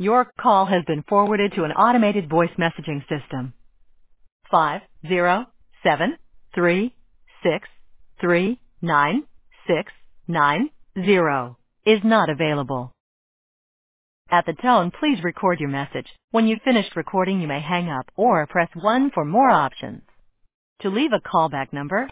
Your call has been forwarded to an automated voice messaging system. 50736396690 is not available. At the tone, please record your message. When you've finished recording, you may hang up or press 1 for more options. To leave a callback number,